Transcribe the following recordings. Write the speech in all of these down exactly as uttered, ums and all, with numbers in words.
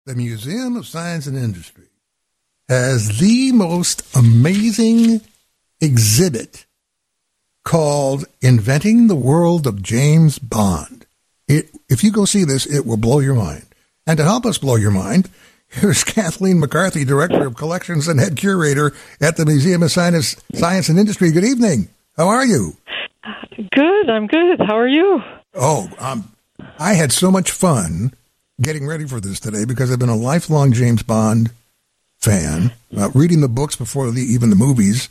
the Museum of Science and Industry has the most amazing exhibit called Inventing the World of James Bond. It, if you go see this, it will blow your mind. And to help us blow your mind, here's Kathleen McCarthy, Director of Collections and Head Curator at the Museum of Science, Science and Industry. Good evening. How are you? Good. I'm good. How are you? Oh, um, I had so much fun getting ready for this today because I've been a lifelong James Bond fan, uh, reading the books before the, even the movies.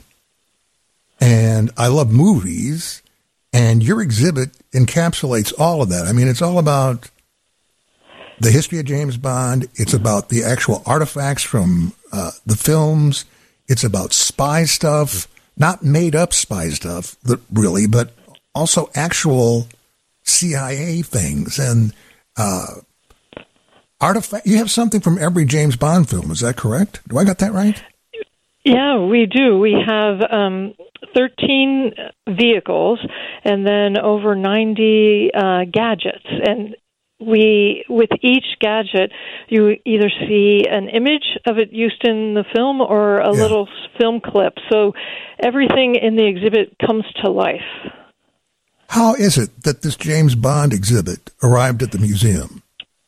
And I love movies, and your exhibit encapsulates all of that. I mean, it's all about the history of James Bond. It's about the actual artifacts from uh, the films. It's about spy stuff, not made-up spy stuff, really, but also actual C I A things. And uh, artifact. You have something from every James Bond film. Is that correct? Do I got that right? Yeah, we do. We have um, thirteen vehicles and then over ninety uh, gadgets. And we, with each gadget, you either see an image of it used in the film or a yeah. little film clip. So everything in the exhibit comes to life. How is it that this James Bond exhibit arrived at the museum?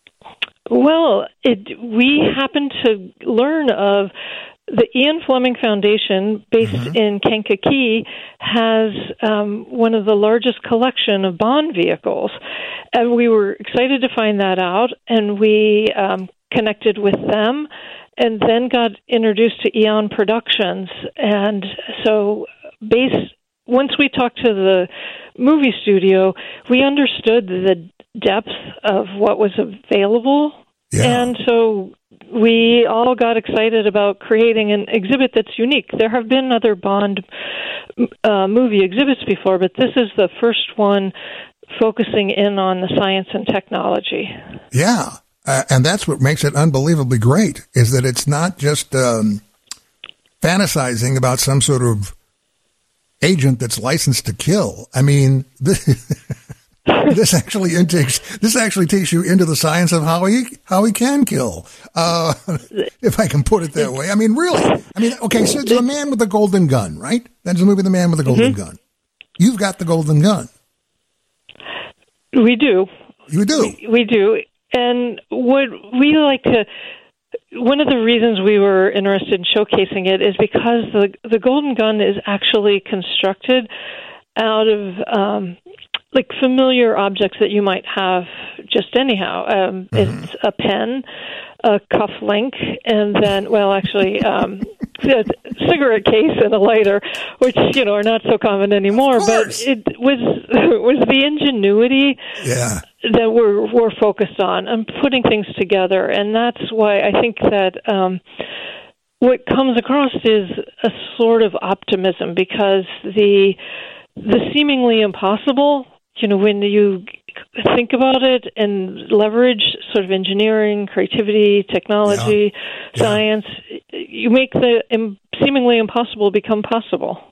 Well, it, we happened to learn of the Ian Fleming Foundation, based mm-hmm. in Kankakee, has um, one of the largest collection of Bond vehicles. And we were excited to find that out, and we um, connected with them and then got introduced to Eon Productions. And so based, once we talked to the movie studio, we understood the depth of what was available. Yeah. And so we all got excited about creating an exhibit that's unique. There have been other Bond uh, movie exhibits before, but this is the first one focusing in on the science and technology. Yeah, uh, and that's what makes it unbelievably great, is that it's not just um, fantasizing about some sort of agent that's licensed to kill. I mean, this, this actually takes this actually takes you into the science of how he how he can kill, uh, if I can put it that way. I mean, really. I mean, okay, so it's The Man with the Golden Gun, right? That's the movie, The Man with the Golden mm-hmm. Gun. You've got the golden gun. We do. You do. We, we do. And what we like to, one of the reasons we were interested in showcasing it is because the the golden gun is actually constructed out of um, like familiar objects that you might have just anyhow. Um, mm-hmm. It's a pen, a cufflink, and then, well, actually, um, a cigarette case and a lighter, which, you know, are not so common anymore. But it was was the ingenuity yeah. that we're we're focused on and putting things together, and that's why I think that um, what comes across is a sort of optimism, because the the seemingly impossible, you know, when you think about it and leverage sort of engineering, creativity, technology, yeah. Yeah. science, you make the im- seemingly impossible become possible.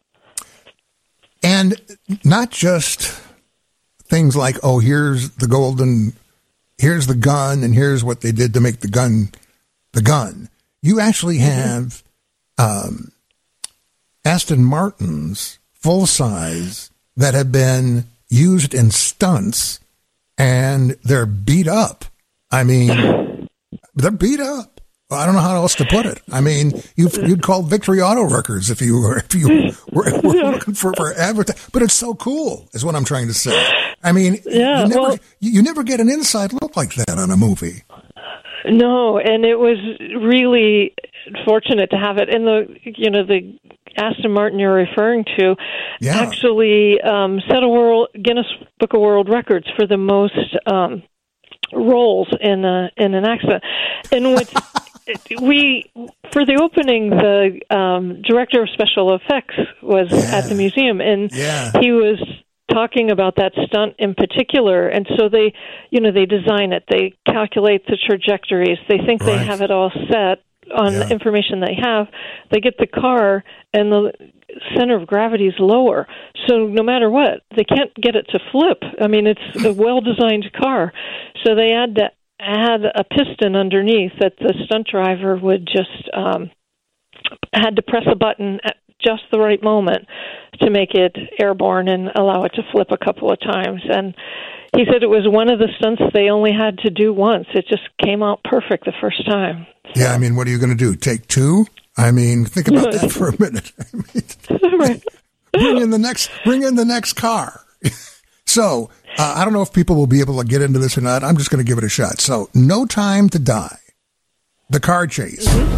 And not just things like, oh, here's the golden, here's the gun, and here's what they did to make the gun the gun. You actually have mm-hmm. um, Aston Martins full size that have been used in stunts, and they're beat up. I mean, they're beat up. I don't know how else to put it. I mean, you'd, you'd call Victory Auto Records if you were if you were, were looking for for advertising. But it's so cool, is what I'm trying to say. I mean, yeah, you never well, you, you never get an inside look like that on a movie. No, and it was really fortunate to have it. And the you know the Aston Martin you're referring to yeah. actually um, set a world Guinness Book of World Records for the most um, roles in a, in an accident. And what's we for the opening, the um, director of special effects was yeah. at the museum, and yeah. he was talking about that stunt in particular. And so they, you know, they design it, they calculate the trajectories, they think right. they have it all set on yeah. the information they have. They get the car, and the center of gravity is lower. So no matter what, they can't get it to flip. I mean, it's a well-designed car. So they had to had a piston underneath that the stunt driver would just um, had to press a button at just the right moment to make it airborne and allow it to flip a couple of times. And he said it was one of the stunts they only had to do once. It just came out perfect the first time. So. Yeah, I mean, what are you going to do? Take two? I mean, think about that for a minute. I mean, right. bring in the next, bring in the next car. So, uh, I don't know if people will be able to get into this or not. I'm just going to give it a shot. So, No Time to Die, the car chase. Mm-hmm.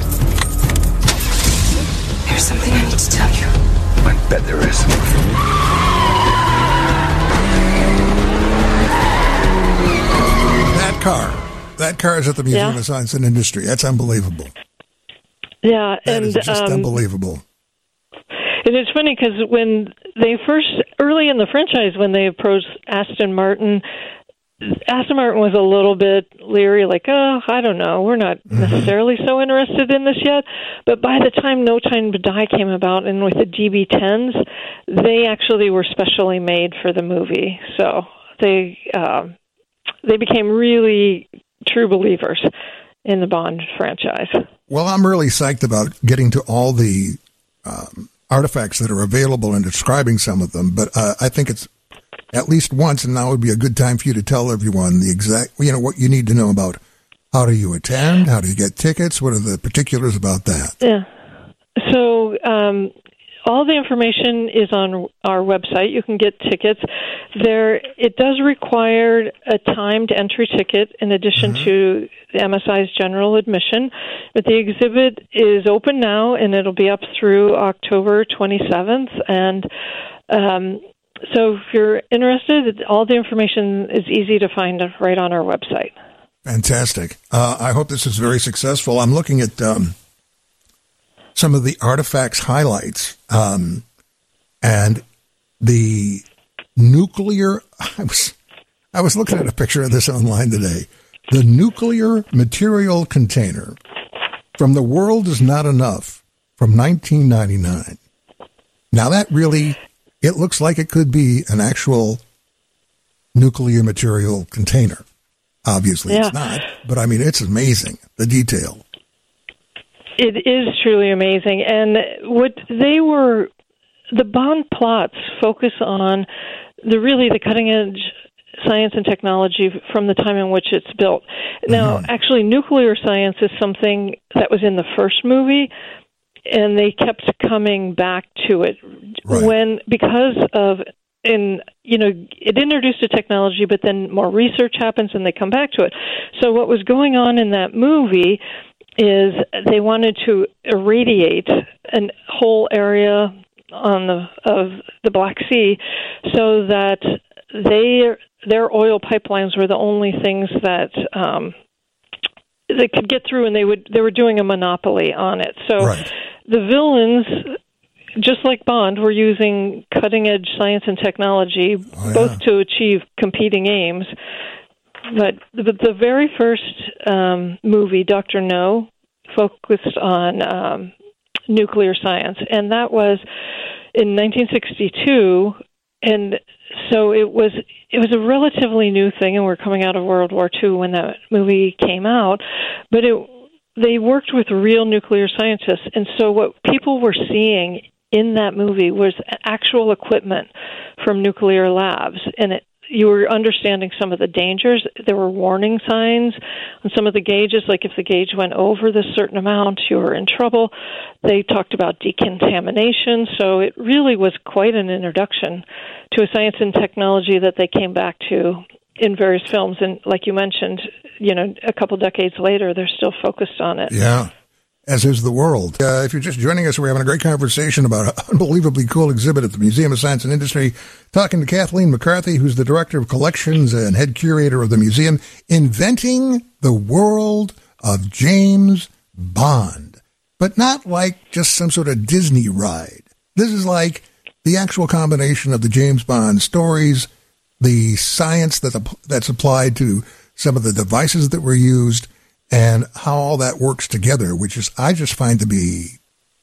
There's something I need to tell you. I bet there is. That car. That car is at the Museum yeah. of Science and Industry. That's unbelievable. Yeah, that and is just um, unbelievable. And it's funny because when they first, early in the franchise, when they approached Aston Martin, Aston Martin was a little bit leery, like, oh, I don't know, we're not mm-hmm. necessarily so interested in this yet. But by the time No Time to Die came about, and with the D B tens, they actually were specially made for the movie. So they uh, they became really true believers in the Bond franchise. Well, I'm really psyched about getting to all the um, artifacts that are available and describing some of them, but uh, I think it's at least once, and now would be a good time for you to tell everyone the exact, you know, what you need to know about how do you attend, how do you get tickets, what are the particulars about that? Yeah. So um, all the information is on our website. You can get tickets there. It does require a timed entry ticket in addition mm-hmm. to the M S I's general admission. But the exhibit is open now, and it'll be up through October twenty-seventh. And um, so if you're interested, all the information is easy to find right on our website. Fantastic. Uh, I hope this is very successful. I'm looking at um, some of the artifacts highlights, um, and the nuclear, I was, I was looking at a picture of this online today. The nuclear material container from The World Is Not Enough from nineteen ninety-nine. Now that really, it looks like it could be an actual nuclear material container. Obviously yeah. it's not, but I mean, it's amazing, the detail. It is truly amazing. And what they were, the Bond plots focus on the really the cutting edge science and technology from the time in which it's built. Now, mm-hmm. actually, nuclear science is something that was in the first movie, and they kept coming back to it right. when because of in you know it introduced a technology, but then more research happens, and they come back to it. So what was going on in that movie is they wanted to irradiate a whole area on the of the Black Sea, so that they their oil pipelines were the only things that um, they could get through, and they would they were doing a monopoly on it. So right. the villains, just like Bond, were using cutting edge science and technology, oh, yeah. both to achieve competing aims. But the, the very first um, movie, Doctor No, focused on um, nuclear science, and that was in nineteen sixty-two. And so it was it was a relatively new thing, and we're coming out of World War Two when that movie came out. But it, they worked with real nuclear scientists, and so what people were seeing in that movie was actual equipment from nuclear labs, and it, you were understanding some of the dangers. There were warning signs on some of the gauges, like if the gauge went over this certain amount, you were in trouble. They talked about decontamination, so it really was quite an introduction to a science and technology that they came back to in various films. And like you mentioned, you know, a couple decades later, they're still focused on it. Yeah. As is the world. Uh, if you're just joining us, we're having a great conversation about an unbelievably cool exhibit at the Museum of Science and Industry, talking to Kathleen McCarthy, who's the Director of Collections and Head Curator of the museum, Inventing the World of James Bond. But not like just some sort of Disney ride. This is like the actual combination of the James Bond stories, the science that that's applied to some of the devices that were used, and how all that works together, which is I just find to be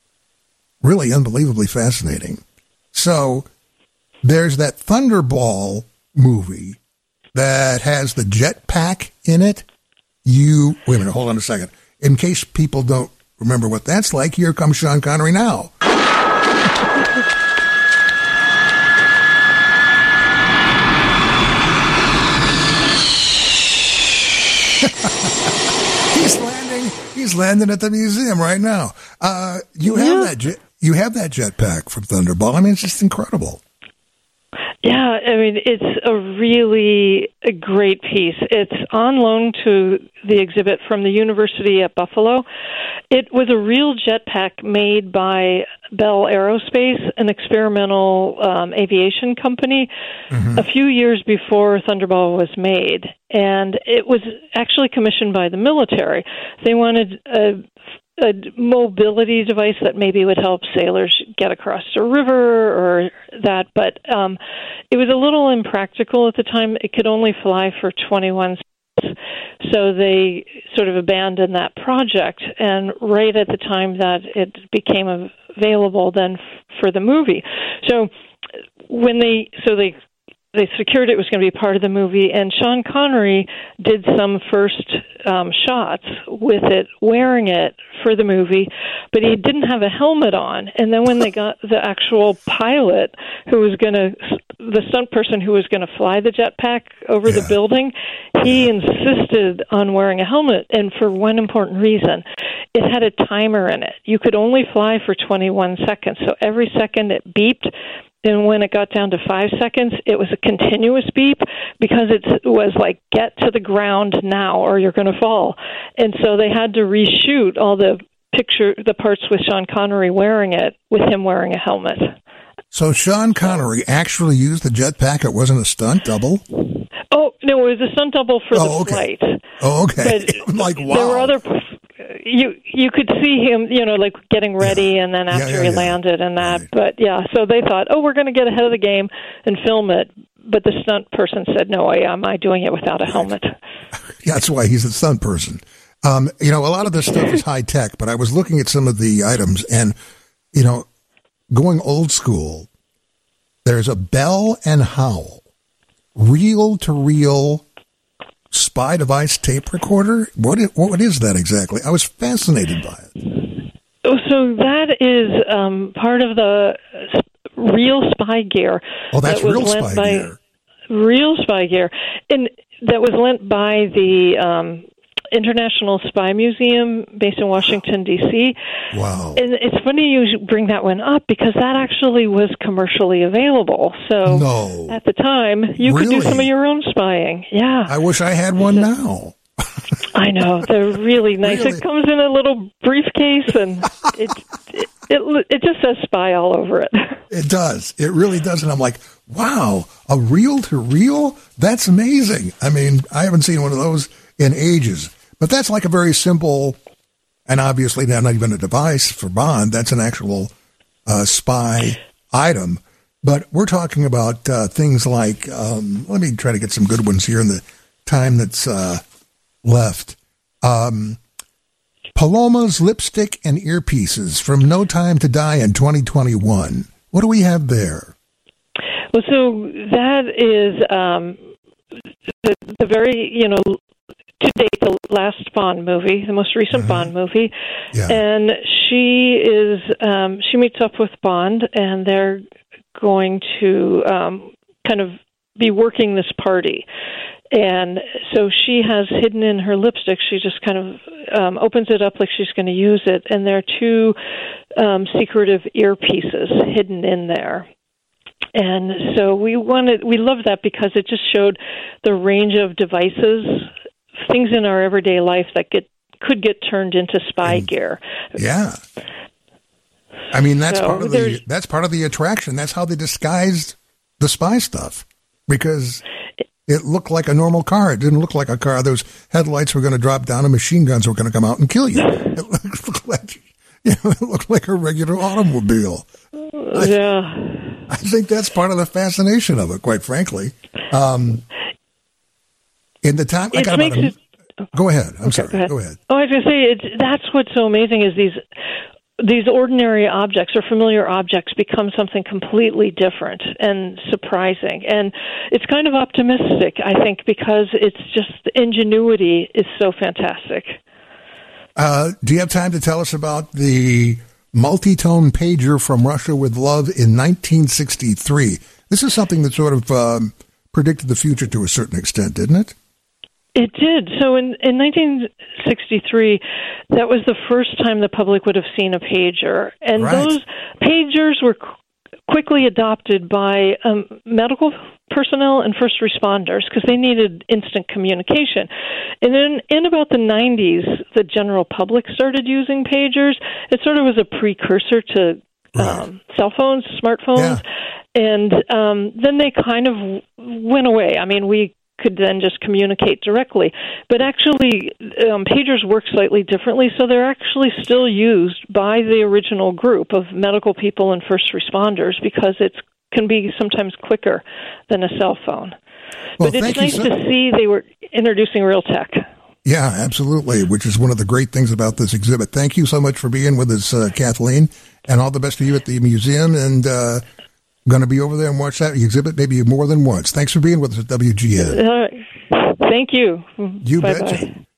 really unbelievably fascinating. So there's that Thunderball movie that has the jetpack in it. you, wait a minute, hold on a second. In case people don't remember what that's like, here comes Sean Connery now. He's landing. He's landing at the museum right now. Uh, you have Yeah. that. Jet, you have that jetpack from Thunderball. I mean, it's just incredible. Yeah, I mean, it's a really a great piece. It's on loan to the exhibit from the University at Buffalo. It was a real jetpack made by Bell Aerospace, an experimental um, aviation company, mm-hmm. a few years before Thunderball was made. And it was actually commissioned by the military. They wanted a a mobility device that maybe would help sailors get across a river or that, but um, it was a little impractical at the time. It could only fly for twenty-one seconds, so they sort of abandoned that project. And right at the time that it became available then f- for the movie. So when they, so they, They secured it was going to be part of the movie, and Sean Connery did some first um, shots with it, wearing it for the movie, but he didn't have a helmet on. And then when they got the actual pilot who was going to, the stunt person who was going to fly the jetpack over yeah. the building, he insisted on wearing a helmet, and for one important reason. It had a timer in it. You could only fly for twenty-one seconds, so every second it beeped. And when it got down to five seconds, it was a continuous beep because it was like, get to the ground now or you're going to fall. And so they had to reshoot all the picture, the parts with Sean Connery wearing it, with him wearing a helmet. So Sean Connery actually used the jetpack. It wasn't a stunt double? Oh, no, it was a stunt double for oh, the okay. flight. Oh, okay. But like, wow. There were other... You you could see him, you know, like getting ready, yeah. and then after yeah, yeah, he yeah. landed and that. Right. But, yeah, so they thought, oh, we're going to get ahead of the game and film it. But the stunt person said, no, am I doing it without a right. helmet? Yeah, that's why he's a stunt person. Um, you know, a lot of this stuff is high-tech, but I was looking at some of the items, and, you know, going old school, there's a Bell and Howell reel-to-reel spy device tape recorder. What is, what is that exactly? I was fascinated by it. So that is um, part of the real spy gear. Oh, that's that was real lent spy by, gear. Real spy gear, and that was lent by the um, International Spy Museum based in Washington, D C Wow. And it's funny you bring that one up because that actually was commercially available. So no. at the time, you really? could do some of your own spying. Yeah. I wish I had one now. I know. They're really nice. Really? It comes in a little briefcase, and it, it, it, it just says spy all over it. It does. It really does. And I'm like, wow, a reel-to-reel? That's amazing. I mean, I haven't seen one of those in ages. But that's like a very simple, and obviously not even a device for Bond. That's an actual uh, spy item. But we're talking about uh, things like, um, let me try to get some good ones here in the time that's uh, left. Um, Paloma's lipstick and earpieces from No Time to Die in twenty twenty-one. What do we have there? Well, so that is um, the, the very, you know, to date, the last Bond movie, the most recent uh-huh. Bond movie. Yeah. And she is, um, she meets up with Bond, and they're going to um, kind of be working this party. And so she has hidden in her lipstick, she just kind of um, opens it up like she's going to use it, and there are two um, secretive earpieces hidden in there. And so we wanted, we loved that because it just showed the range of devices, things in our everyday life that get could get turned into spy and, gear. Yeah. I mean, that's so part of the that's part of the attraction. That's how they disguised the spy stuff, because it looked like a normal car. It didn't look like a car. Those headlights were going to drop down and machine guns were going to come out and kill you. It looked like, you know, it looked like a regular automobile. Yeah. I, I think that's part of the fascination of it, quite frankly. Um, in the time, I it got about a, it, go ahead. I'm okay, sorry. Go ahead. Go ahead. Oh, I was going to say, it's, that's what's so amazing is these these ordinary objects or familiar objects become something completely different and surprising. And it's kind of optimistic, I think, because it's just the ingenuity is so fantastic. Uh, do you have time to tell us about the multi-tone pager from Russia with Love in nineteen sixty-three? This is something that sort of um, predicted the future to a certain extent, didn't it? It did. So in, in nineteen sixty-three, that was the first time the public would have seen a pager. And right. those pagers were qu- quickly adopted by um, medical personnel and first responders because they needed instant communication. And then in about the nineties, the general public started using pagers. It sort of was a precursor to right. um, cell phones, smartphones. Yeah. And um, then they kind of went away. I mean, we could then just communicate directly. But actually, um, pagers work slightly differently, so they're actually still used by the original group of medical people and first responders because it can be sometimes quicker than a cell phone. Well, but it's nice so- to see they were introducing real tech. Yeah, absolutely, which is one of the great things about this exhibit. Thank you so much for being with us, uh, Kathleen, and all the best to you at the museum. And uh, going to be over there and watch that exhibit maybe more than once. Thanks for being with us at W G N. Uh, thank you. You Bye-bye. betcha.